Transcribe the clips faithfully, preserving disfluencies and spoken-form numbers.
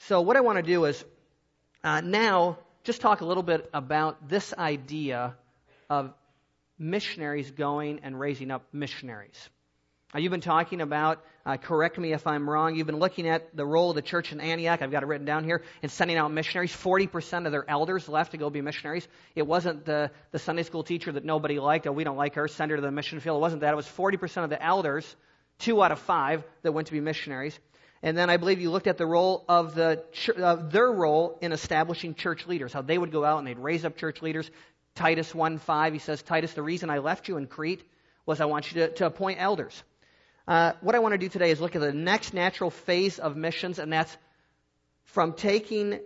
So what I want to do is uh, now just talk a little bit about this idea of missionaries going and raising up missionaries. Uh, you've been talking about, uh, correct me if I'm wrong, you've been looking at the role of the church in Antioch, I've got it written down here, in sending out missionaries. forty percent of their elders left to go be missionaries. It wasn't the, the Sunday school teacher that nobody liked, oh, we don't like her, send her to the mission field. It wasn't that. It was forty percent of the elders, two out of five, that went to be missionaries. And then I believe you looked at the role of the uh, their role in establishing church leaders, how they would go out and they'd raise up church leaders. Titus one five, he says, Titus, the reason I left you in Crete was I want you to, to appoint elders. Uh, what I want to do today is look at the next natural phase of missions, and that's from taking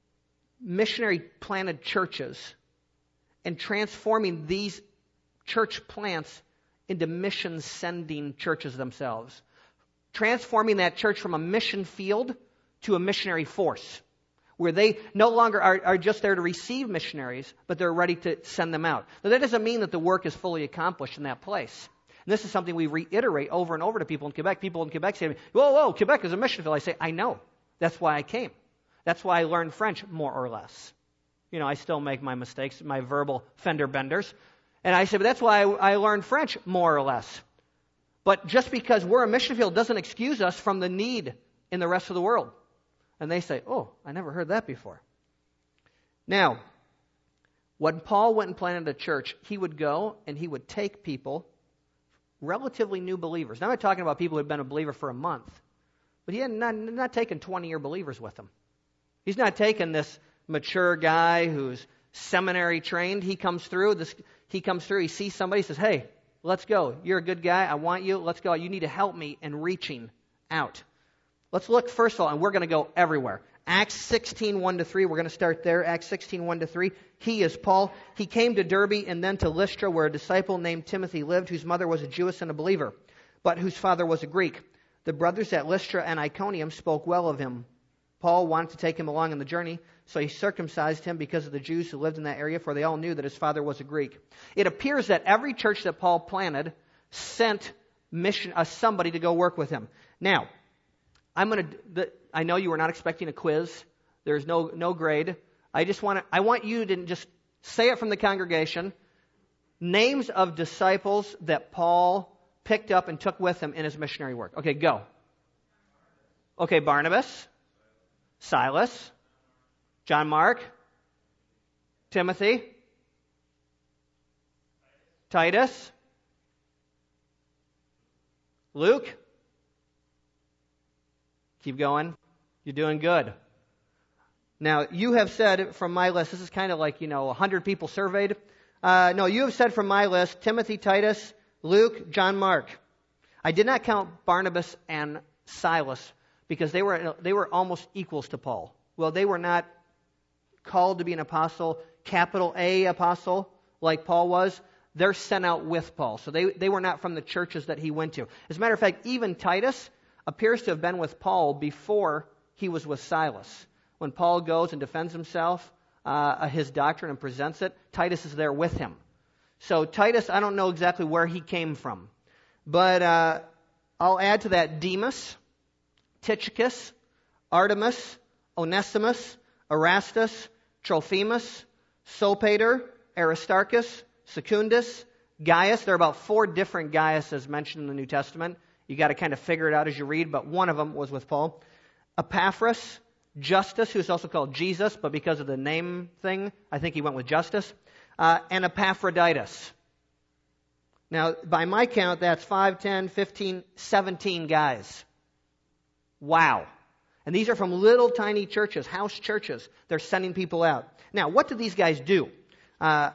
missionary-planted churches and transforming these church plants into mission-sending churches themselves. Transforming that church from a mission field to a missionary force, where they no longer are, are just there to receive missionaries, but they're ready to send them out. Now, that doesn't mean that the work is fully accomplished in that place. And this is something we reiterate over and over to people in Quebec. People in Quebec say to me, whoa, whoa, Quebec is a mission field. I say, I know. That's why I came. That's why I learned French, more or less. You know, I still make my mistakes, my verbal fender benders. And I say, but that's why I, I learned French, more or less. But just because we're a mission field doesn't excuse us from the need in the rest of the world. And they say, oh, I never heard that before. Now, when Paul went and planted a church, he would go and he would take people, relatively new believers. Now I'm not talking about people who had been a believer for a month, but he had not, not taken twenty-year believers with him. He's not taking this mature guy who's seminary trained. He comes through, this, he comes through, he sees somebody, he says, hey, let's go. You're a good guy. I want you. Let's go. You need to help me in reaching out. Let's look first of all, and we're going to go everywhere. Acts sixteen, one to three. We're going to start there. Acts sixteen, one to three. He is Paul. He came to Derbe and then to Lystra, where a disciple named Timothy lived, whose mother was a Jewess and a believer, but whose father was a Greek. The brothers at Lystra and Iconium spoke well of him. Paul wanted to take him along on the journey, so he circumcised him because of the Jews who lived in that area, for they all knew that his father was a Greek. It appears that every church that Paul planted sent mission uh, somebody to go work with him. Now, I'm going to. I know you were not expecting a quiz. There's no no grade. I just want to. I want you to just say it from the congregation. Names of disciples that Paul picked up and took with him in his missionary work. Okay, go. Okay, Barnabas, Silas, John Mark, Timothy, Titus, Luke. Keep going. You're doing good. Now, you have said from my list, this is kind of like, you know, one hundred people surveyed. Uh, no, you have said from my list, Timothy, Titus, Luke, John Mark. I did not count Barnabas and Silas because they were they were almost equals to Paul. Well, they were not called to be an apostle, capital A apostle, like Paul was. They're sent out with Paul. So they, they were not from the churches that he went to. As a matter of fact, even Titus appears to have been with Paul before he was with Silas. When Paul goes and defends himself, uh, his doctrine, and presents it, Titus is there with him. So Titus, I don't know exactly where he came from. But uh, I'll add to that Demas, Tychicus, Artemas, Onesimus, Erastus, Trophimus, Sopater, Aristarchus, Secundus, Gaius. There are about four different Gaiuses mentioned in the New Testament. You got to kind of figure it out as you read, but one of them was with Paul. Epaphras, Justus, who's also called Jesus, but because of the name thing, I think he went with Justus, uh, and Epaphroditus. Now, by my count, that's five, ten, fifteen, seventeen guys. Wow. And these are from little tiny churches, house churches. They're sending people out. Now, what did these guys do? Uh,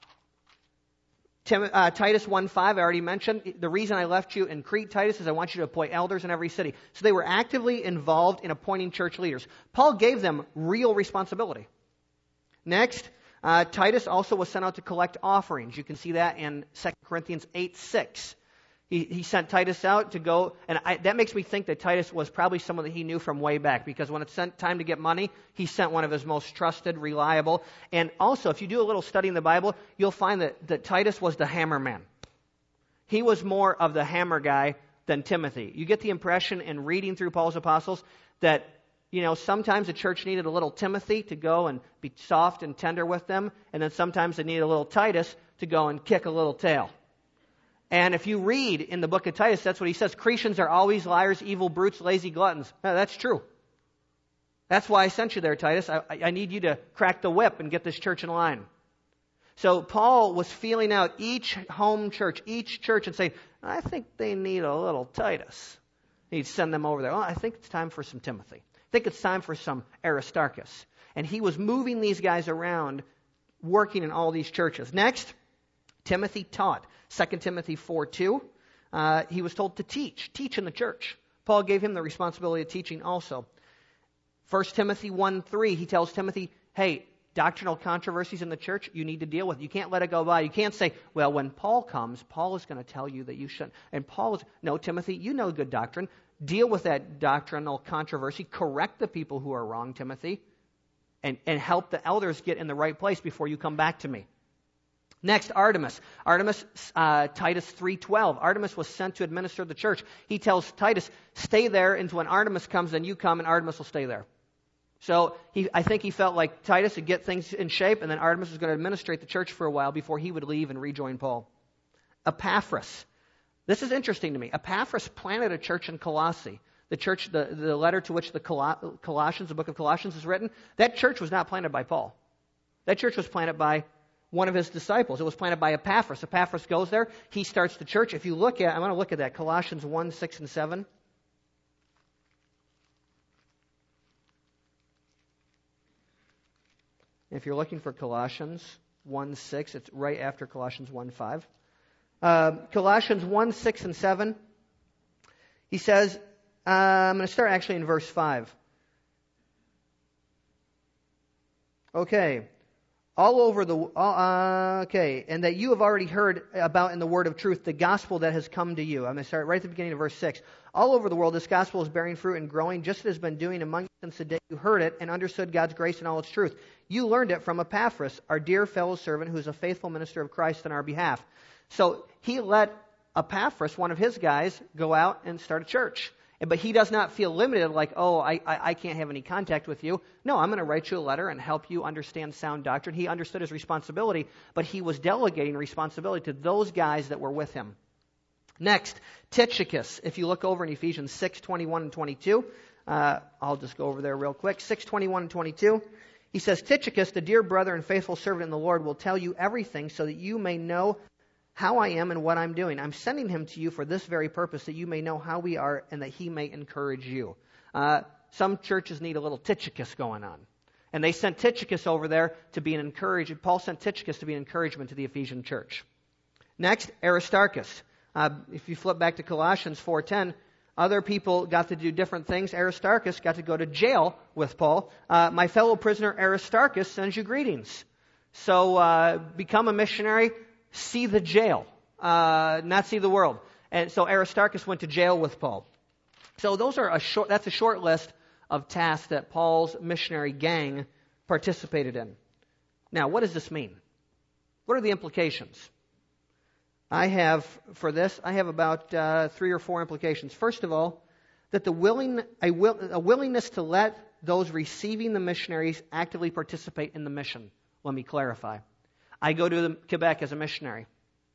Tim, uh, Titus one five, I already mentioned. The reason I left you in Crete, Titus, is I want you to appoint elders in every city. So they were actively involved in appointing church leaders. Paul gave them real responsibility. Next, uh, Titus also was sent out to collect offerings. You can see that in Second Corinthians eight six. He, he sent Titus out to go, and I, that makes me think that Titus was probably someone that he knew from way back, because when it's sent time to get money, he sent one of his most trusted, reliable. And also, if you do a little study in the Bible, you'll find that, that Titus was the hammer man. He was more of the hammer guy than Timothy. You get the impression in reading through Paul's epistles that You know, sometimes the church needed a little Timothy to go and be soft and tender with them, and then sometimes they needed a little Titus to go and kick a little tail. And if you read in the book of Titus, that's what he says. Cretans are always liars, evil brutes, lazy gluttons. No, that's true. That's why I sent you there, Titus. I, I need you to crack the whip and get this church in line. So Paul was feeling out each home church, each church, and saying, I think they need a little Titus. He'd send them over there. Oh, I think it's time for some Timothy. I think it's time for some Aristarchus. And he was moving these guys around, working in all these churches. Next, Timothy taught. Second Timothy four two, uh, he was told to teach. Teach in the church. Paul gave him the responsibility of teaching also. First Timothy one three, he tells Timothy, hey, doctrinal controversies in the church, you need to deal with. You can't let it go by. You can't say, well, when Paul comes, Paul is going to tell you that you shouldn't. And Paul is, no, Timothy, you know good doctrine. Deal with that doctrinal controversy. Correct the people who are wrong, Timothy. And, and help the elders get in the right place before you come back to me. Next, Artemas. Artemas, uh, Titus three twelve. Artemas was sent to administer the church. He tells Titus, stay there until when Artemas comes, then you come, and Artemas will stay there. So he, I think he felt like Titus would get things in shape, and then Artemas was going to administrate the church for a while before he would leave and rejoin Paul. Epaphras. This is interesting to me. Epaphras planted a church in Colossae. The church, the, the letter to which the Col- Colossians, the book of Colossians is written, that church was not planted by Paul. That church was planted by one of his disciples. It was planted by Epaphras. Epaphras goes there. He starts the church. If you look at, I want to look at that, Colossians one, six, and seven. If you're looking for Colossians one, six, it's right after Colossians one, five. Uh, Colossians one, six, and seven. He says, uh, I'm going to start actually in verse five. Okay. All over the, uh, okay, and that you have already heard about in the word of truth, the gospel that has come to you. I'm going to start right at the beginning of verse six. All over the world, this gospel is bearing fruit and growing, just as it has been doing among you since the day you heard it and understood God's grace and all its truth. You learned it from Epaphras, our dear fellow servant, who is a faithful minister of Christ on our behalf. So he let Epaphras, one of his guys, go out and start a church. But he does not feel limited, like, oh, I, I, I can't have any contact with you. No, I'm going to write you a letter and help you understand sound doctrine. He understood his responsibility, but he was delegating responsibility to those guys that were with him. Next, Tychicus. If you look over in Ephesians six, twenty-one and twenty-two, uh, I'll just go over there real quick. six, twenty-one and twenty-two. He says, Tychicus, the dear brother and faithful servant in the Lord, will tell you everything so that you may know how I am and what I'm doing. I'm sending him to you for this very purpose, that you may know how we are and that he may encourage you. Uh, some churches need a little Tychicus going on. And they sent Tychicus over there to be an encouragement. Paul sent Tychicus to be an encouragement to the Ephesian church. Next, Aristarchus. Uh, if you flip back to Colossians four ten, other people got to do different things. Aristarchus got to go to jail with Paul. Uh, my fellow prisoner Aristarchus sends you greetings. So uh, become a missionary. See the jail, uh, not see the world. And so Aristarchus went to jail with Paul. So those are a short, that's a short list of tasks that Paul's missionary gang participated in. Now, what does this mean? What are the implications? I have, for this, I have about uh, three or four implications. First of all, that the willing, a, will, a willingness to let those receiving the missionaries actively participate in the mission. Let me clarify. I go to Quebec as a missionary.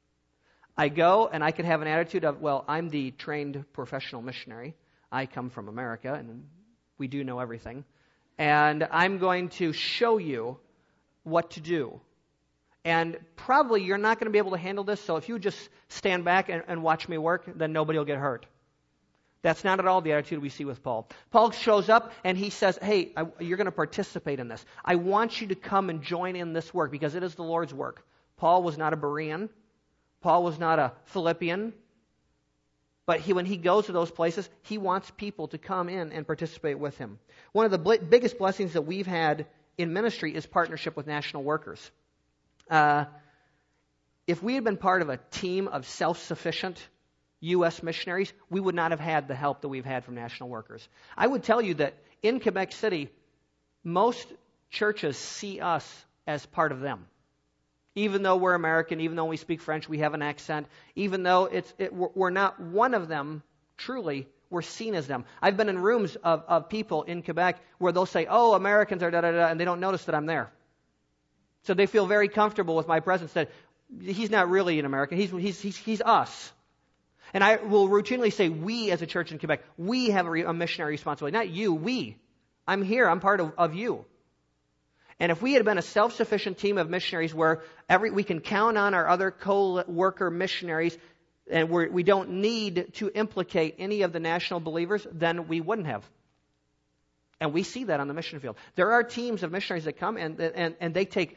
I go and I could have an attitude of, well, I'm the trained professional missionary. I come from America and we do know everything. And I'm going to show you what to do. And probably you're not going to be able to handle this, so if you just stand back and, and watch me work, then nobody will get hurt. That's not at all the attitude we see with Paul. Paul shows up and he says, hey, I, you're going to participate in this. I want you to come and join in this work because it is the Lord's work. Paul was not a Berean. Paul was not a Philippian. But he, when he goes to those places, he wants people to come in and participate with him. One of the bl- biggest blessings that we've had in ministry is partnership with national workers. Uh, if we had been part of a team of self-sufficient U S missionaries, we would not have had the help that we've had from national workers. I would tell you that in Quebec City, most churches see us as part of them. Even though we're American, even though we speak French, we have an accent, even though it's it, we're not one of them, truly, we're seen as them. I've been in rooms of, of people in Quebec where they'll say, oh, Americans are da-da-da, and they don't notice that I'm there. So they feel very comfortable with my presence that he's not really an American. He's, he's, he's, he's us. And I will routinely say, we as a church in Quebec, we have a, re- a missionary responsibility. Not you, we. I'm here. I'm part of, of you. And if we had been a self-sufficient team of missionaries where every we can count on our other co-worker missionaries and we're, we don't need to implicate any of the national believers, then we wouldn't have. And we see that on the mission field. There are teams of missionaries that come and, and, and they take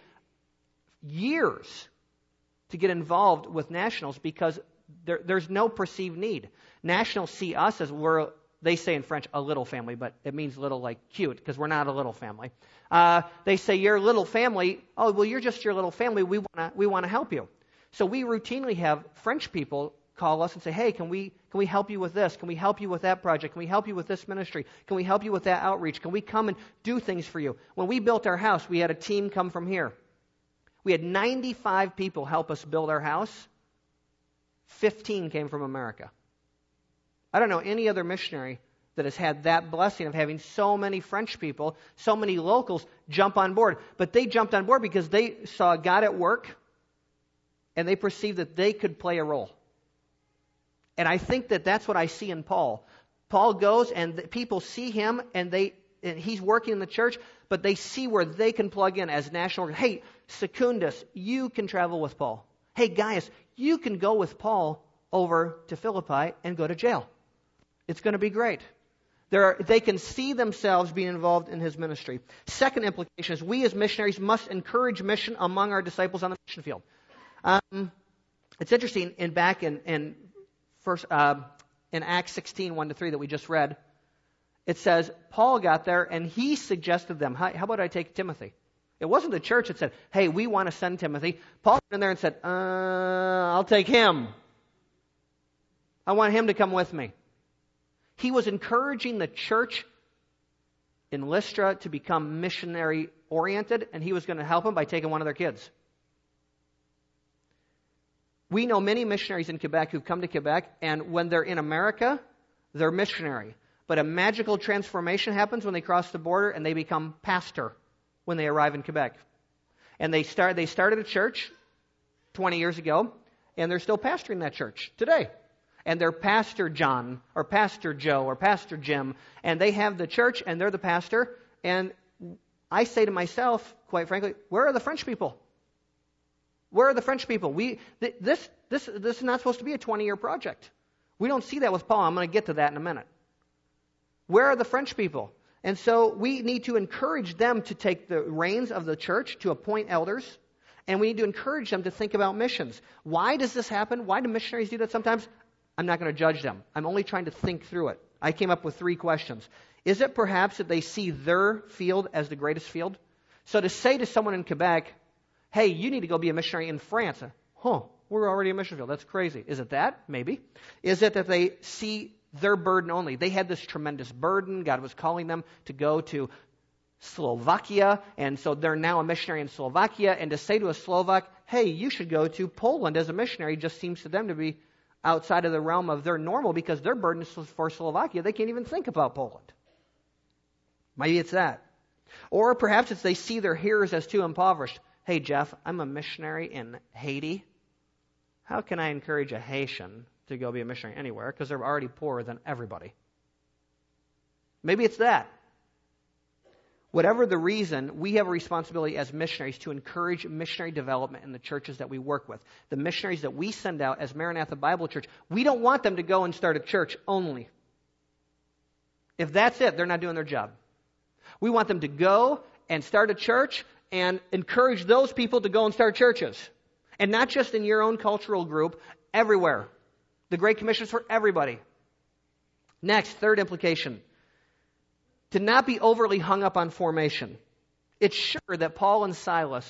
years to get involved with nationals because there, there's no perceived need. Nationals see us as we're, they say in French, a little family, but it means little like cute because we're not a little family. Uh, they say, you're a little family. Oh, well, you're just your little family. We want to we want to help you. So we routinely have French people call us and say, hey, can we can we help you with this? Can we help you with that project? Can we help you with this ministry? Can we help you with that outreach? Can we come and do things for you? When we built our house, we had a team come from here. We had ninety-five people help us build our house. fifteen came from America. I don't know any other missionary that has had that blessing of having so many French people, so many locals jump on board. But they jumped on board because they saw God at work and they perceived that they could play a role. And I think that that's what I see in Paul. Paul goes and the people see him and they and he's working in the church, but they see where they can plug in as national. Hey, Secundus, you can travel with Paul. Hey, Gaius, you can go with Paul over to Philippi and go to jail. It's going to be great. There are, they can see themselves being involved in his ministry. Second implication is we as missionaries must encourage mission among our disciples on the mission field. Um, it's interesting, in back in, in, first, uh, in Acts sixteen, one to three that we just read, it says, Paul got there and he suggested them, how, how about I take Timothy? It wasn't the church that said, hey, we want to send Timothy. Paul went in there and said, uh, I'll take him. I want him to come with me. He was encouraging the church in Lystra to become missionary-oriented, and he was going to help them by taking one of their kids. We know many missionaries in Quebec who've come to Quebec, and when they're in America, they're missionary. But a magical transformation happens when they cross the border, and they become pastor when they arrive in Quebec. And they start they started a church twenty years ago, and they're still pastoring that church today. And they're Pastor John, or Pastor Joe, or Pastor Jim, and they have the church, and they're the pastor. And I say to myself, quite frankly, where are the French people? Where are the French people? We th- this this this is not supposed to be a twenty-year project. We don't see that with Paul. I'm going to get to that in a minute. Where are the French people? And so we need to encourage them to take the reins of the church, to appoint elders, and we need to encourage them to think about missions. Why does this happen? Why do missionaries do that sometimes? I'm not going to judge them. I'm only trying to think through it. I came up with three questions. Is it perhaps that they see their field as the greatest field? So to say to someone in Quebec, hey, you need to go be a missionary in France. Huh, we're already a mission field. That's crazy. Is it that? Maybe. Is it that they see their burden only? They had this tremendous burden. God was calling them to go to Slovakia, and so they're now a missionary in Slovakia. And to say to a Slovak, hey, you should go to Poland as a missionary, just seems to them to be outside of the realm of their normal because their burden is for Slovakia. They can't even think about Poland. Maybe it's that. Or perhaps it's they see their hearers as too impoverished. Hey, Jeff, I'm a missionary in Haiti. How can I encourage a Haitian to go be a missionary anywhere? Because they're already poorer than everybody. Maybe it's that. Whatever the reason, we have a responsibility as missionaries to encourage missionary development in the churches that we work with. The missionaries that we send out as Maranatha Bible Church, we don't want them to go and start a church only. If that's it, they're not doing their job. We want them to go and start a church and encourage those people to go and start churches. And not just in your own cultural group, everywhere. The Great Commission is for everybody. Next, third implication. To not be overly hung up on formation. It's sure that Paul and Silas,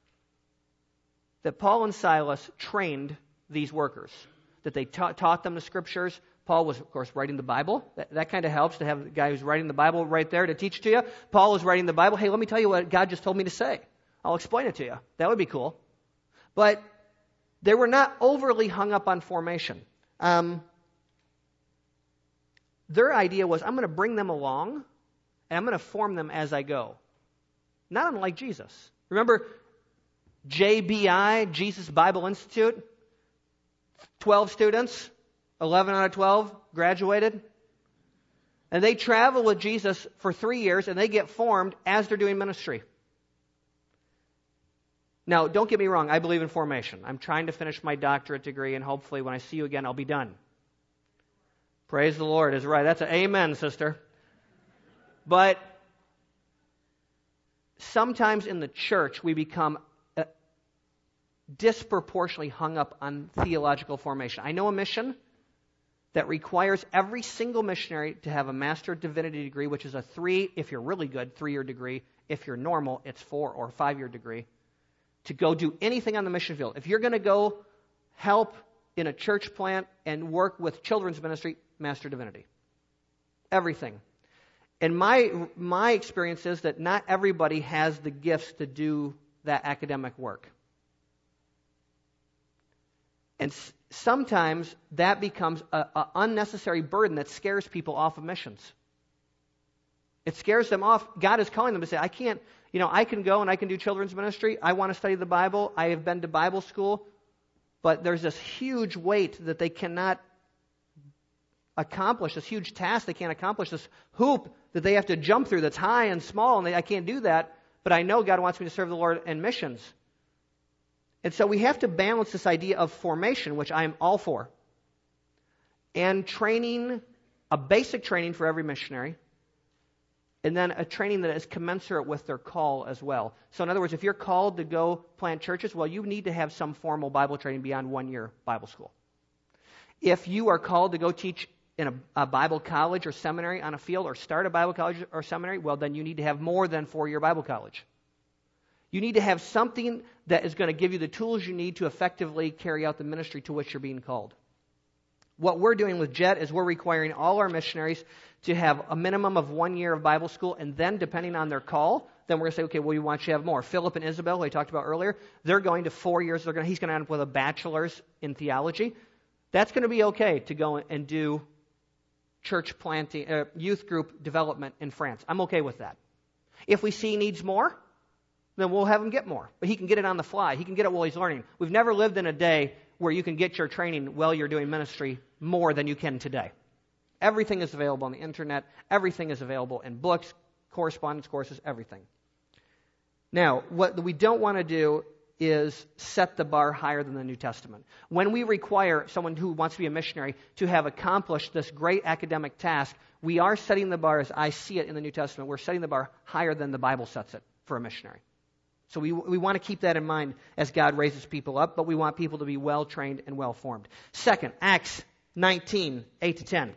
that Paul and Silas trained these workers, that they ta- taught them the scriptures. Paul was, of course, writing the Bible. That, that kind of helps to have the guy who's writing the Bible right there to teach to you. Paul was writing the Bible. Hey, let me tell you what God just told me to say. I'll explain it to you. That would be cool. But they were not overly hung up on formation. Um, their idea was, I'm going to bring them along, and I'm going to form them as I go. Not unlike Jesus. Remember J B I, Jesus Bible Institute? twelve students, eleven out of twelve graduated. And they travel with Jesus for three years, and they get formed as they're doing ministry. Now, don't get me wrong, I believe in formation. I'm trying to finish my doctorate degree, and hopefully when I see you again, I'll be done. Praise the Lord is right. That's an amen, sister. But sometimes in the church, we become uh, disproportionately hung up on theological formation. I know a mission that requires every single missionary to have a Master of Divinity degree, which is a three, if you're really good, three-year degree. If you're normal, it's four or five-year degree, to go do anything on the mission field. If you're going to go help in a church plant and work with children's ministry, Master of Divinity. Everything. And my my experience is that not everybody has the gifts to do that academic work. And s- sometimes that becomes an unnecessary burden that scares people off of missions. It scares them off. God is calling them to say, I can't, you know, I can go and I can do children's ministry. I want to study the Bible. I have been to Bible school. But there's this huge weight that they cannot accomplish, this huge task they can't accomplish, this hoop that they have to jump through that's high and small, and they, I can't do that, but I know God wants me to serve the Lord in missions. And so we have to balance this idea of formation, which I am all for, and training, a basic training for every missionary, and then a training that is commensurate with their call as well. So in other words, if you're called to go plant churches, well, you need to have some formal Bible training beyond one year Bible school. If you are called to go teach in a, a Bible college or seminary on a field, or start a Bible college or seminary, well, then you need to have more than four-year Bible college. You need to have something that is going to give you the tools you need to effectively carry out the ministry to which you're being called. What we're doing with Jet is we're requiring all our missionaries to have a minimum of one year of Bible school, and then depending on their call, then we're going to say, okay, well, we want you to have more. Philip and Isabel, who I talked about earlier, they're going to four years. They're going to, he's going to end up with a bachelor's in theology. That's going to be okay to go and do church planting, uh, youth group development in France. I'm okay with that. If we see he needs more, then we'll have him get more. But he can get it on the fly. He can get it while he's learning. We've never lived in a day where you can get your training while you're doing ministry more than you can today. Everything is available on the internet. Everything is available in books, correspondence courses, everything. Now, what we don't want to do is set the bar higher than the New Testament. When we require someone who wants to be a missionary to have accomplished this great academic task, we are setting the bar, as I see it in the New Testament, we're setting the bar higher than the Bible sets it for a missionary. So we we want to keep that in mind as God raises people up, but we want people to be well-trained and well-formed. Second, Acts nineteen, eight to ten.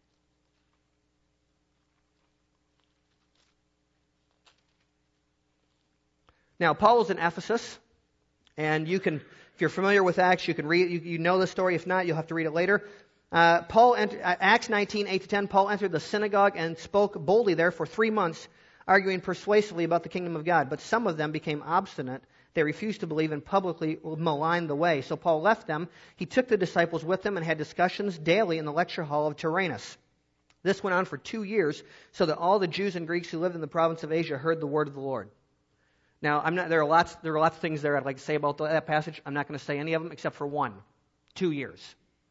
Now, Paul is in Ephesus, and you can, if you're familiar with Acts, you can read, you, you know the story. If not, you'll have to read it later. Uh, Paul entered, uh, Acts nineteen, eight to ten, Paul entered the synagogue and spoke boldly there for three months, arguing persuasively about the kingdom of God. But some of them became obstinate. They refused to believe and publicly maligned the way. So Paul left them. He took the disciples with him and had discussions daily in the lecture hall of Tyrannus. This went on for two years, so that all the Jews and Greeks who lived in the province of Asia heard the word of the Lord. Now, I'm not, there are lots there are lots of things there I'd like to say about that passage. I'm not going to say any of them except for one. Two years.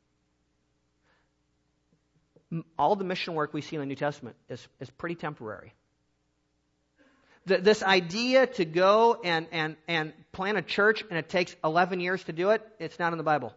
All the mission work we see in the New Testament is, is pretty temporary. The, this idea to go and, and, and plant a church and it takes eleven years to do it, it's not in the Bible.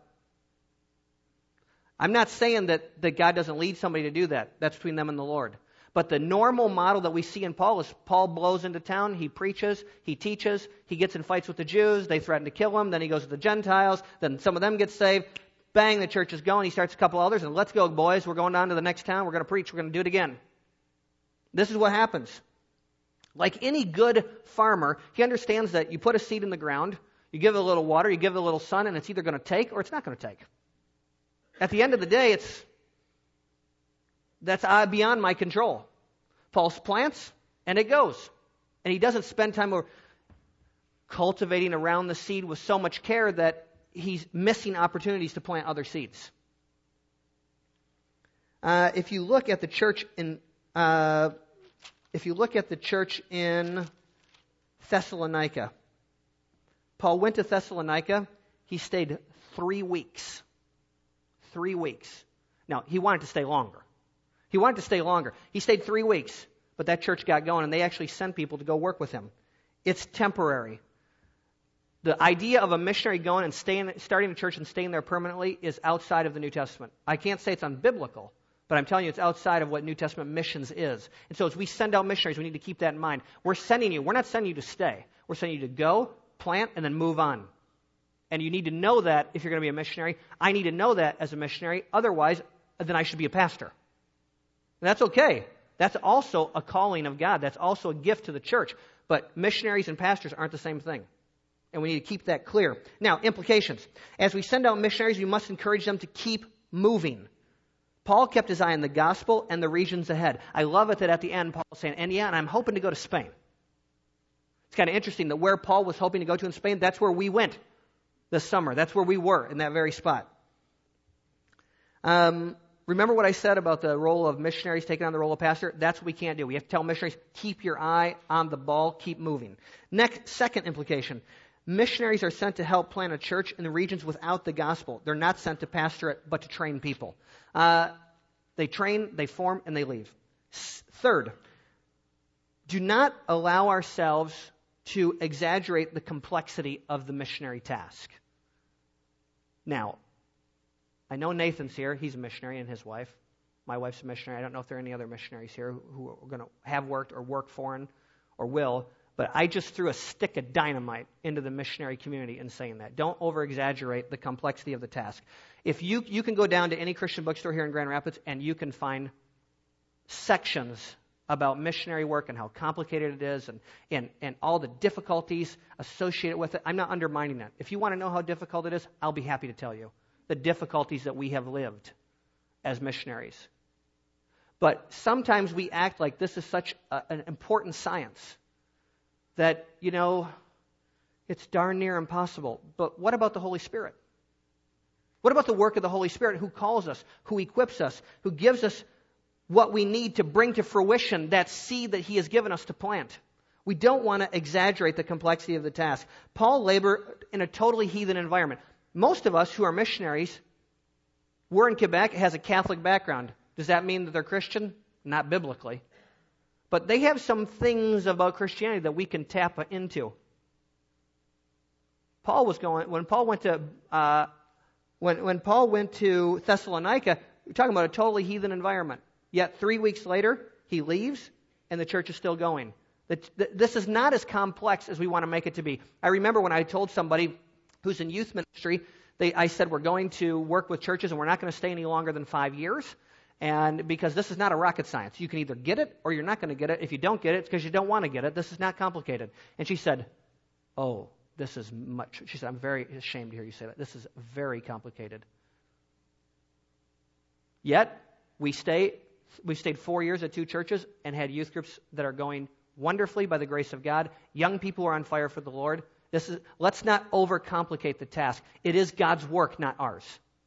I'm not saying that, that God doesn't lead somebody to do that. That's between them and the Lord. But the normal model that we see in Paul is Paul blows into town, he preaches, he teaches, he gets in fights with the Jews, they threaten to kill him, then he goes to the Gentiles, then some of them get saved, bang, the church is going, he starts a couple others, and let's go, boys, we're going down to the next town, we're going to preach, we're going to do it again. This is what happens. Like any good farmer, he understands that you put a seed in the ground, you give it a little water, you give it a little sun, and it's either going to take or it's not going to take. At the end of the day, it's that's uh, beyond my control. Paul plants, and it goes. And he doesn't spend time cultivating around the seed with so much care that he's missing opportunities to plant other seeds. Uh, if you look at the church in, uh, if you look at the church in Thessalonica, Paul went to Thessalonica. He stayed three weeks. Three weeks. Now, he wanted to stay longer. He wanted to stay longer. He stayed three weeks, but that church got going, and they actually sent people to go work with him. It's temporary. The idea of a missionary going and staying, starting a church and staying there permanently is outside of the New Testament. I can't say it's unbiblical, but I'm telling you it's outside of what New Testament missions is. And so as we send out missionaries, we need to keep that in mind. We're sending you. We're not sending you to stay. We're sending you to go, plant, and then move on. And you need to know that if you're going to be a missionary. I need to know that as a missionary. Otherwise, then I should be a pastor. And that's okay. That's also a calling of God. That's also a gift to the church. But missionaries and pastors aren't the same thing. And we need to keep that clear. Now, implications. As we send out missionaries, we must encourage them to keep moving. Paul kept his eye on the gospel and the regions ahead. I love it that at the end, Paul is saying, and yeah, and I'm hoping to go to Spain. It's kind of interesting that where Paul was hoping to go to in Spain, that's where we went this summer. That's where we were, in that very spot. Um, remember what I said about the role of missionaries taking on the role of pastor? That's what we can't do. We have to tell missionaries, keep your eye on the ball, keep moving. Next, second implication. Missionaries are sent to help plant a church in the regions without the gospel. They're not sent to pastor it, but to train people. Uh, they train, they form, and they leave. S- Third, do not allow ourselves to exaggerate the complexity of the missionary task. Now, I know Nathan's here. He's a missionary, and his wife. My wife's a missionary. I don't know if there are any other missionaries here who are going to have worked or work foreign or will. But I just threw a stick of dynamite into the missionary community in saying that. Don't over-exaggerate the complexity of the task. If you you can go down to any Christian bookstore here in Grand Rapids and you can find sections about missionary work and how complicated it is and, and, and all the difficulties associated with it. I'm not undermining that. If you want to know how difficult it is, I'll be happy to tell you the difficulties that we have lived as missionaries. But sometimes we act like this is such a, an important science that, you know, it's darn near impossible. But what about the Holy Spirit? What about the work of the Holy Spirit who calls us, who equips us, who gives us what we need to bring to fruition that seed that He has given us to plant? We don't want to exaggerate the complexity of the task. Paul labored in a totally heathen environment. Most of us who are missionaries, we're in Quebec, has a Catholic background. Does that mean that they're Christian? Not biblically. But they have some things about Christianity that we can tap into. Paul was going when Paul went to uh, when when Paul went to Thessalonica. We're talking about a totally heathen environment. Yet three weeks later, he leaves, and the church is still going. This is not as complex as we want to make it to be. I remember when I told somebody who's in youth ministry, they, I said we're going to work with churches, and we're not going to stay any longer than five years. And because this is not a rocket science. You can either get it or you're not going to get it. If you don't get it, it's because you don't want to get it. This is not complicated. And she said, oh, this is much. She said, I'm very ashamed to hear you say that. This is very complicated. Yet, we stay, we stayed four years at two churches and had youth groups that are going wonderfully by the grace of God. Young people are on fire for the Lord. This is, let's not overcomplicate the task. It is God's work, not ours.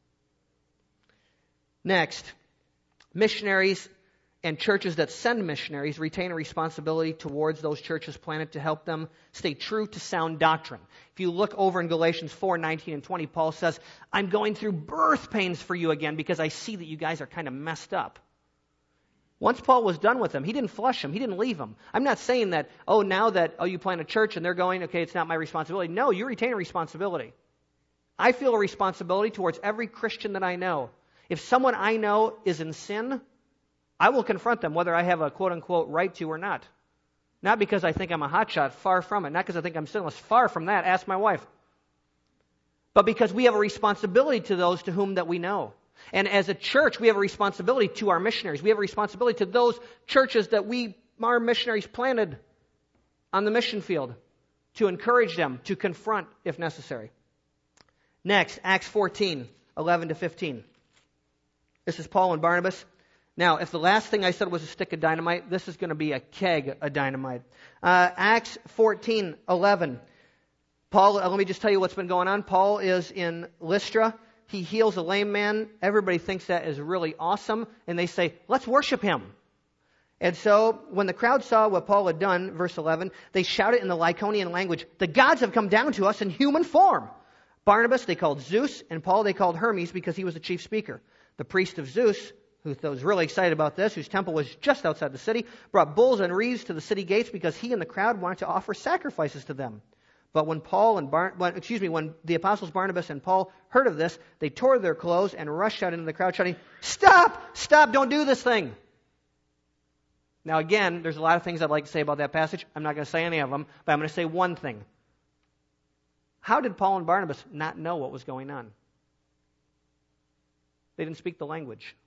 Next. Missionaries and churches that send missionaries retain a responsibility towards those churches planted to help them stay true to sound doctrine. If you look over in Galatians four, nineteen and twenty, Paul says, I'm going through birth pains for you again because I see that you guys are kind of messed up. Once Paul was done with them, he didn't flush them. He didn't leave them. I'm not saying that, oh, now that, oh, you plant a church and they're going, okay, it's not my responsibility. No, you retain a responsibility. I feel a responsibility towards every Christian that I know. If someone I know is in sin, I will confront them whether I have a quote-unquote right to or not. Not because I think I'm a hotshot, far from it. Not because I think I'm sinless, far from that. Ask my wife. But because we have a responsibility to those to whom that we know. And as a church, we have a responsibility to our missionaries. We have a responsibility to those churches that we, our missionaries, planted on the mission field to encourage them, to confront if necessary. Next, Acts fourteen, eleven to fifteen. This is Paul and Barnabas. Now, if the last thing I said was a stick of dynamite, this is going to be a keg of dynamite. Uh, Acts fourteen, eleven. Paul, uh, let me just tell you what's been going on. Paul is in Lystra. he heals a lame man. Everybody thinks that is really awesome, and they say, let's worship him. And so when the crowd saw what Paul had done, verse eleven, they shouted in the Lycaonian language, the gods have come down to us in human form. Barnabas they called Zeus, and Paul they called Hermes because he was the chief speaker. The priest of Zeus, who was really excited about this, whose temple was just outside the city, brought bulls and wreaths to the city gates because he and the crowd wanted to offer sacrifices to them. But when Paul and Bar- when, excuse me, when the apostles Barnabas and Paul heard of this, they tore their clothes and rushed out into the crowd shouting, stop, stop, don't do this thing. Now again, there's a lot of things I'd like to say about that passage. I'm not going to say any of them, but I'm going to say one thing. How did Paul and Barnabas not know what was going on? They didn't speak the language.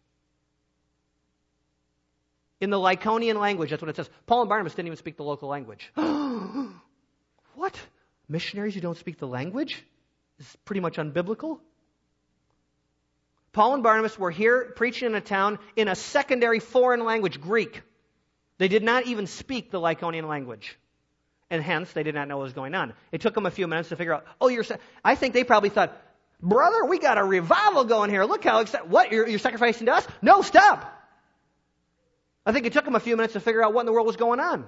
In the Lycaonian language, that's what it says. Paul and Barnabas didn't even speak the local language. What? Missionaries who don't speak the language? This is pretty much unbiblical. Paul and Barnabas were here preaching in a town in a secondary foreign language, Greek. They did not even speak the Lycaonian language. And hence, they did not know what was going on. It took them a few minutes to figure out, oh, you're... Sa-. I think they probably thought, brother, we got a revival going here. Look how excited... What, you're, you're sacrificing to us? No, stop! I think it took them a few minutes to figure out what in the world was going on.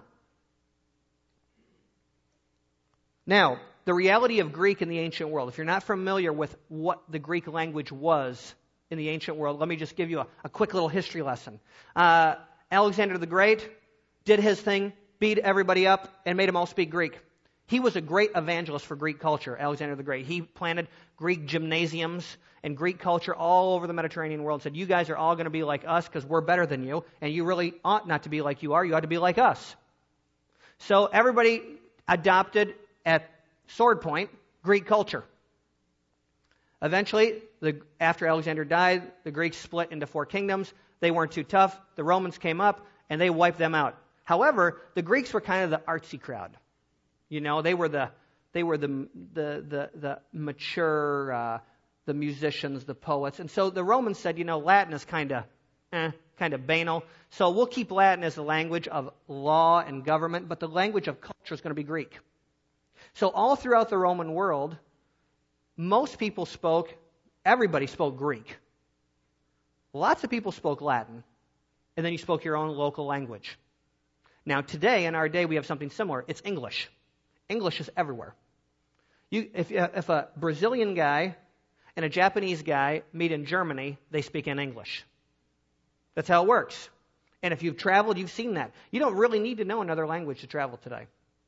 Now, the reality of Greek in the ancient world, if you're not familiar with what the Greek language was in the ancient world, let me just give you a, a quick little history lesson. Uh, Alexander the Great did his thing, beat everybody up, and made them all speak Greek. He was a great evangelist for Greek culture, Alexander the Great. He planted Greek gymnasiums and Greek culture all over the Mediterranean world. Said, you guys are all going to be like us because we're better than you, and you really ought not to be like you are. You ought to be like us. So everybody adopted at sword point Greek culture. Eventually, the, after Alexander died, the Greeks split into four kingdoms. They weren't too tough. The Romans came up, and they wiped them out. However, the Greeks were kind of the artsy crowd. You know, they were the they were the the the, the mature, uh, the musicians, the poets. And so the Romans said, you know, Latin is kind of eh, kind of banal. So we'll keep Latin as the language of law and government, but the language of culture is going to be Greek. So all throughout the Roman world, most people spoke, everybody spoke Greek. Lots of people spoke Latin, and then you spoke your own local language. Now today, in our day, we have something similar. It's English. English is everywhere. You, if, if a Brazilian guy and a Japanese guy meet in Germany, they speak in English. That's how it works. And if you've traveled, you've seen that. You don't really need to know another language to travel today.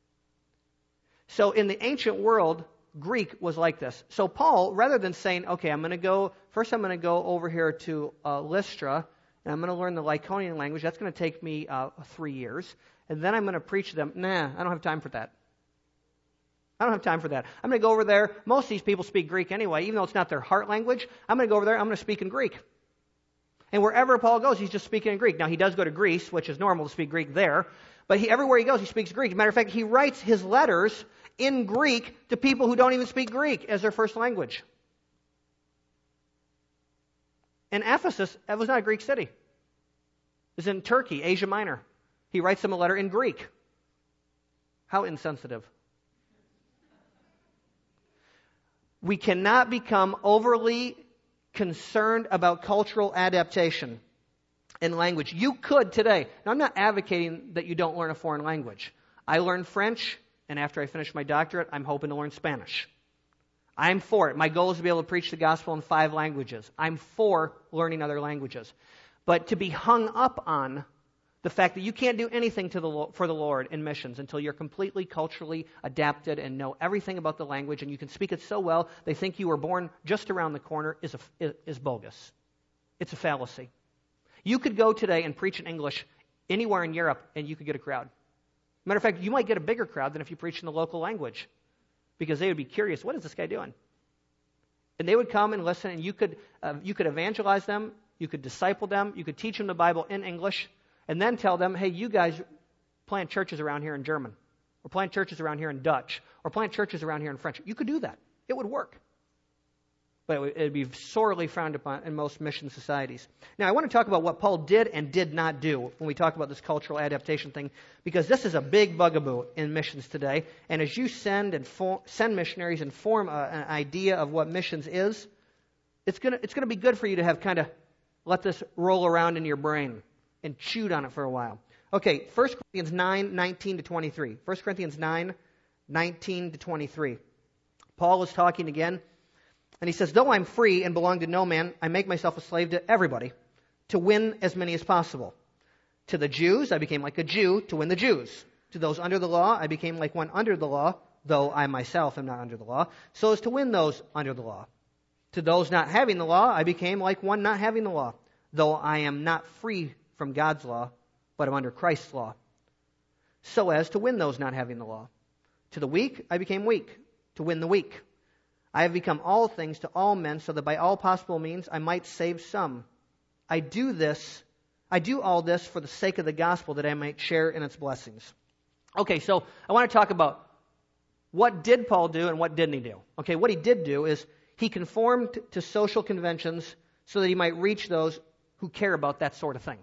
So in the ancient world, Greek was like this. So Paul, rather than saying, okay, I'm going to go, first I'm going to go over here to uh, Lystra, and I'm going to learn the Lycaonian language. That's going to take me uh, three years. And then I'm going to preach to them. Nah, I don't have time for that. I don't have time for that. I'm going to go over there. Most of these people speak Greek anyway, even though it's not their heart language. I'm going to go over there. I'm going to speak in Greek. And wherever Paul goes, he's just speaking in Greek. Now, he does go to Greece, which is normal to speak Greek there. But he, everywhere he goes, he speaks Greek. As a matter of fact, he writes his letters in Greek to people who don't even speak Greek as their first language. In Ephesus, it was not a Greek city. It was in Turkey, Asia Minor. He writes them a letter in Greek. How insensitive. We cannot become overly concerned about cultural adaptation in language. You could today. Now, I'm not advocating that you don't learn a foreign language. I learned French, and after I finish my doctorate, I'm hoping to learn Spanish. I'm for it. My goal is to be able to preach the gospel in five languages. I'm for learning other languages. But to be hung up on the fact that you can't do anything to the, for the Lord in missions until you're completely culturally adapted and know everything about the language and you can speak it so well they think you were born just around the corner is, a, is bogus. It's a fallacy. You could go today and preach in English anywhere in Europe and you could get a crowd. Matter of fact, you might get a bigger crowd than if you preach in the local language because they would be curious, what is this guy doing? And they would come and listen and you could, uh, you could evangelize them, you could disciple them, you could teach them the Bible in English. And then tell them, hey, you guys plant churches around here in German. Or plant churches around here in Dutch. Or plant churches around here in French. You could do that. It would work. But it would it'd be sorely frowned upon in most mission societies. Now, I want to talk about what Paul did and did not do when we talk about this cultural adaptation thing. Because this is a big bugaboo in missions today. And as you send and for, send missionaries and form a, an idea of what missions is, it's gonna it's gonna be good for you to have kind of let this roll around in your brain and chewed on it for a while. Okay, First Corinthians nine, nineteen to twenty-three. First Corinthians nine, nineteen to twenty-three. Paul is talking again, and he says, though I'm free and belong to no man, I make myself a slave to everybody to win as many as possible. To the Jews, I became like a Jew to win the Jews. To those under the law, I became like one under the law, though I myself am not under the law, so as to win those under the law. To those not having the law, I became like one not having the law, though I am not free from God's law, but am under Christ's law, so as to win those not having the law. To the weak, I became weak, to win the weak. I have become all things to all men, so that by all possible means I might save some. I do this, I do all this for the sake of the gospel, that I might share in its blessings. Okay, so I want to talk about what did Paul do and what didn't he do. Okay, what he did do is he conformed to social conventions so that he might reach those who care about that sort of thing.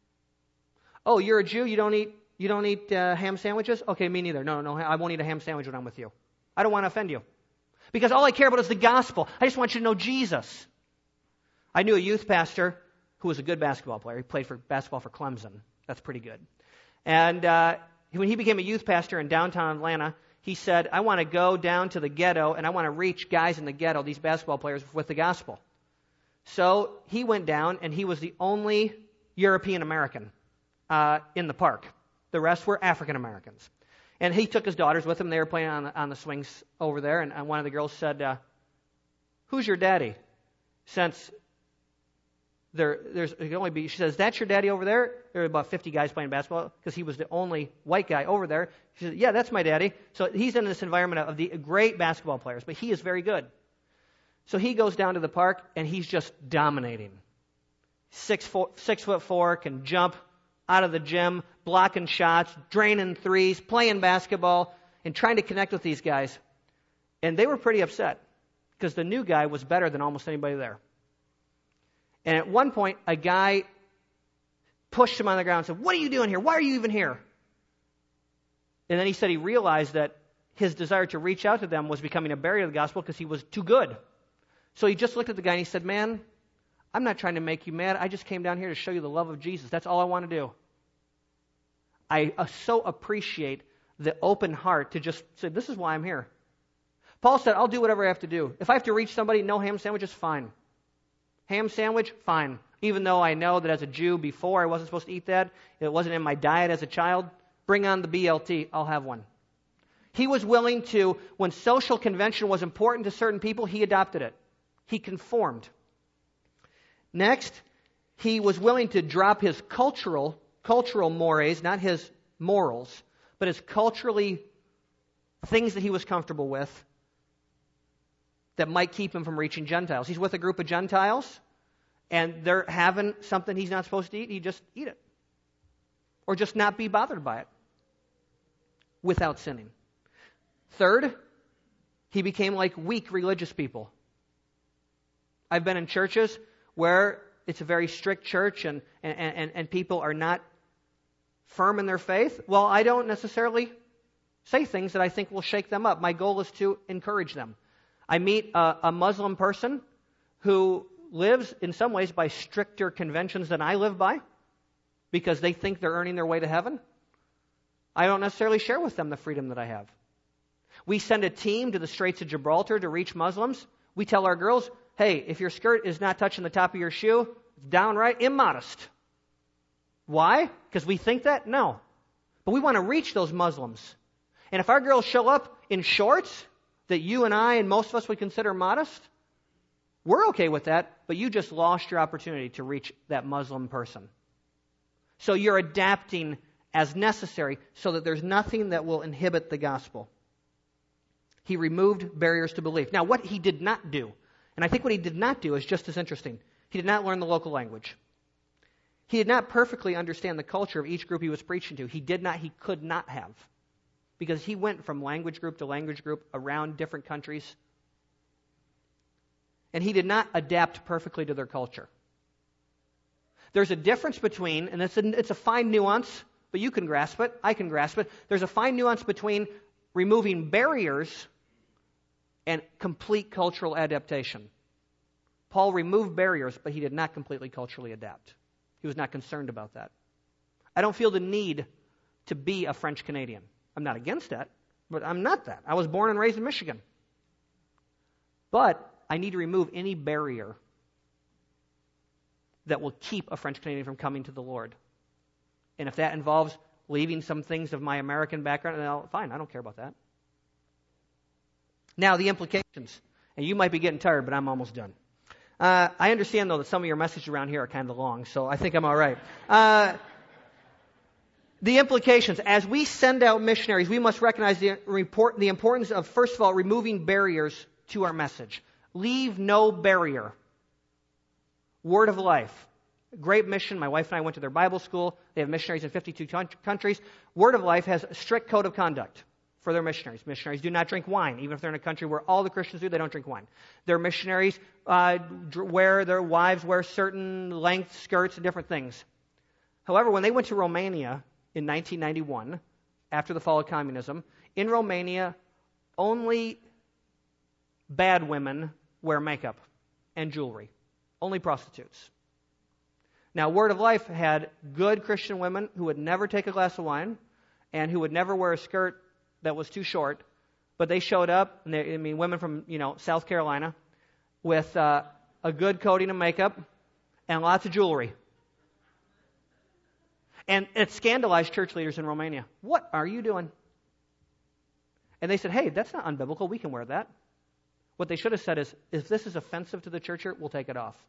Oh, you're a Jew, you don't eat you don't eat uh, ham sandwiches? Okay, me neither. No, no, I won't eat a ham sandwich when I'm with you. I don't want to offend you. Because all I care about is the gospel. I just want you to know Jesus. I knew a youth pastor who was a good basketball player. He played for basketball for Clemson. That's pretty good. And uh, when he became a youth pastor in downtown Atlanta, he said, I want to go down to the ghetto and I want to reach guys in the ghetto, these basketball players, with the gospel. So he went down and he was the only European American uh, in the park. The rest were African Americans. And he took his daughters with him. They were playing on the, on the swings over there. And, and one of the girls said, uh, who's your daddy? Since there, there's it can only be, she says, that's your daddy over there? There were about fifty guys playing basketball because he was the only white guy over there. She said, yeah, that's my daddy. So he's in this environment of the great basketball players, but he is very good. So he goes down to the park and he's just dominating. Six, four, six foot four, can jump out of the gym, blocking shots, draining threes, playing basketball, and trying to connect with these guys. And they were pretty upset because the new guy was better than almost anybody there. And at one point, a guy pushed him on the ground and said, what are you doing here? Why are you even here? And then he said he realized that his desire to reach out to them was becoming a barrier to the gospel because he was too good. So he just looked at the guy and he said, man, I'm not trying to make you mad. I just came down here to show you the love of Jesus. That's all I want to do. I uh, so appreciate the open heart to just say, this is why I'm here. Paul said, I'll do whatever I have to do. If I have to reach somebody, no ham sandwiches, fine. Ham sandwich, fine. Even though I know that as a Jew before I wasn't supposed to eat that, it wasn't in my diet as a child, bring on the B L T, I'll have one. He was willing to, when social convention was important to certain people, he adopted it. He conformed. Next, he was willing to drop his cultural cultural mores, not his morals, but his culturally things that he was comfortable with that might keep him from reaching Gentiles. He's with a group of Gentiles, and they're having something he's not supposed to eat. He just eat it. Or just not be bothered by it without sinning. Third, he became like weak religious people. I've been in churches where it's a very strict church and, and, and, and people are not firm in their faith. Well, I don't necessarily say things that I think will shake them up. My goal is to encourage them. I meet a, a Muslim person who lives in some ways by stricter conventions than I live by because they think they're earning their way to heaven. I don't necessarily share with them the freedom that I have. We send a team to the Straits of Gibraltar to reach Muslims. We tell our girls, hey, if your skirt is not touching the top of your shoe, it's downright immodest. Why? Because we think that? No. But we want to reach those Muslims. And if our girls show up in shorts that you and I and most of us would consider modest, we're okay with that, but you just lost your opportunity to reach that Muslim person. So you're adapting as necessary so that there's nothing that will inhibit the gospel. He removed barriers to belief. Now, what he did not do, and I think what he did not do is just as interesting. He did not learn the local language. He did not perfectly understand the culture of each group he was preaching to. He did not, he could not have. Because he went from language group to language group around different countries. And he did not adapt perfectly to their culture. There's a difference between, and it's a, it's a fine nuance, but you can grasp it, I can grasp it. There's a fine nuance between removing barriers and complete cultural adaptation. Paul removed barriers, but he did not completely culturally adapt. He was not concerned about that. I don't feel the need to be a French Canadian. I'm not against that, but I'm not that. I was born and raised in Michigan. But I need to remove any barrier that will keep a French Canadian from coming to the Lord. And if that involves leaving some things of my American background, then fine, I don't care about that. Now, the implications. And you might be getting tired, but I'm almost done. Uh, I understand, though, that some of your messages around here are kind of long, so I think I'm all right. Uh, the implications. As we send out missionaries, we must recognize the, report, the importance of, first of all, removing barriers to our message. Leave no barrier. Word of Life. Great mission. My wife and I went to their Bible school. They have missionaries in fifty-two countries. Word of Life has a strict code of conduct for their missionaries. Missionaries do not drink wine. Even if they're in a country where all the Christians do, they don't drink wine. Their missionaries uh, wear, their wives wear certain length skirts and different things. However, when they went to Romania in nineteen ninety-one, after the fall of communism, in Romania, only bad women wear makeup and jewelry. Only prostitutes. Now, Word of Life had good Christian women who would never take a glass of wine and who would never wear a skirt that was too short, but they showed up, and they, I mean, women from, you know, South Carolina with uh, a good coating of makeup and lots of jewelry. And it scandalized church leaders in Romania. What are you doing? And they said, hey, that's not unbiblical. We can wear that. What they should have said is, if this is offensive to the church here, we'll take it off.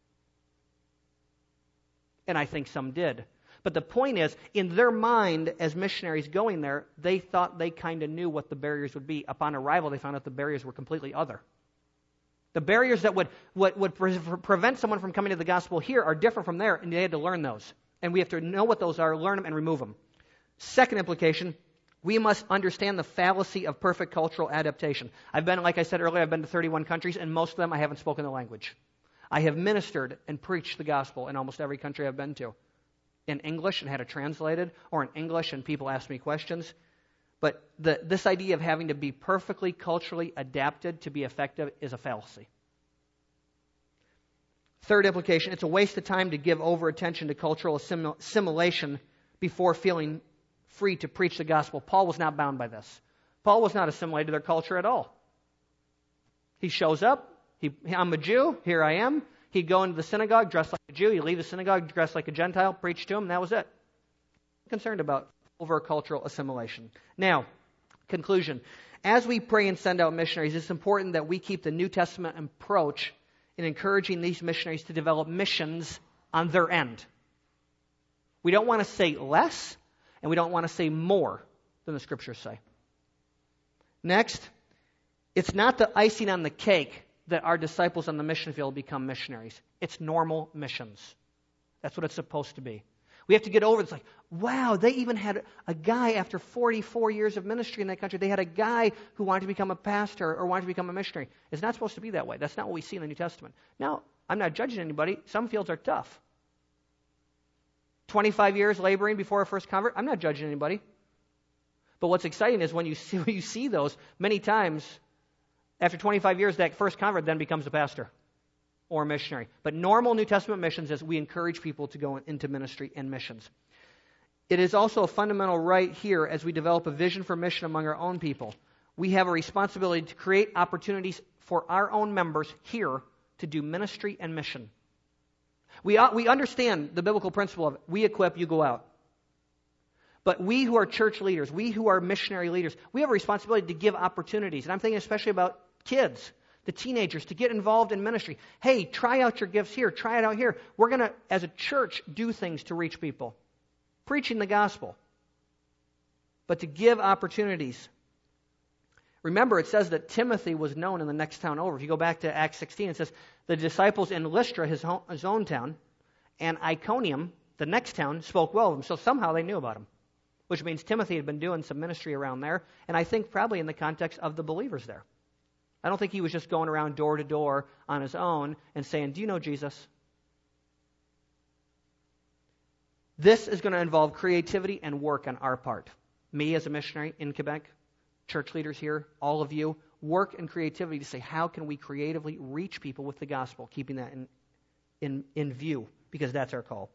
And I think some did. But the point is, in their mind, as missionaries going there, they thought they kind of knew what the barriers would be. Upon arrival, they found out the barriers were completely other. The barriers that would, would, would pre- prevent someone from coming to the gospel here are different from there, and they had to learn those. And we have to know what those are, learn them, and remove them. Second implication, we must understand the fallacy of perfect cultural adaptation. I've been, like I said earlier, I've been to thirty-one countries, and most of them I haven't spoken the language. I have ministered and preached the gospel in almost every country I've been to. In English and had it translated, or in English and people ask me questions. But the, this idea of having to be perfectly culturally adapted to be effective is a fallacy. Third implication, it's a waste of time to give over attention to cultural assimil- assimilation before feeling free to preach the gospel. Paul was not bound by this. Paul was not assimilated to their culture at all. He shows up. He, I'm a Jew. Here I am. He'd go into the synagogue dressed like a Jew. He'd leave the synagogue dressed like a Gentile, preach to him, and that was it. Concerned about over-cultural assimilation. Now, conclusion. As we pray and send out missionaries, it's important that we keep the New Testament approach in encouraging these missionaries to develop missions on their end. We don't want to say less, and we don't want to say more than the Scriptures say. Next, it's not the icing on the cake that our disciples on the mission field become missionaries. It's normal missions. That's what it's supposed to be. We have to get over it. It's like, wow, they even had a guy after forty-four years of ministry in that country. They had a guy who wanted to become a pastor or wanted to become a missionary. It's not supposed to be that way. That's not what we see in the New Testament. Now, I'm not judging anybody. Some fields are tough. twenty-five years laboring before a first convert. I'm not judging anybody. But what's exciting is when you see, when you see those, many times, after twenty-five years, that first convert then becomes a pastor or a missionary. But normal New Testament missions is we encourage people to go into ministry and missions. It is also a fundamental right here as we develop a vision for mission among our own people. We have a responsibility to create opportunities for our own members here to do ministry and mission. We, we understand the biblical principle of we equip, you go out. But we who are church leaders, we who are missionary leaders, we have a responsibility to give opportunities. And I'm thinking especially about kids, the teenagers, to get involved in ministry. Hey, try out your gifts here. Try it out here. We're going to, as a church, do things to reach people. Preaching the gospel. But to give opportunities. Remember, it says that Timothy was known in the next town over. If you go back to Acts sixteen, it says the disciples in Lystra, his, home, his own town, and Iconium, the next town, spoke well of him. So somehow they knew about him. Which means Timothy had been doing some ministry around there. And I think probably in the context of the believers there. I don't think he was just going around door to door on his own and saying, do you know Jesus? This is going to involve creativity and work on our part. Me as a missionary in Quebec, church leaders here, all of you, work and creativity to say, how can we creatively reach people with the gospel, keeping that in, in, in view, because that's our call.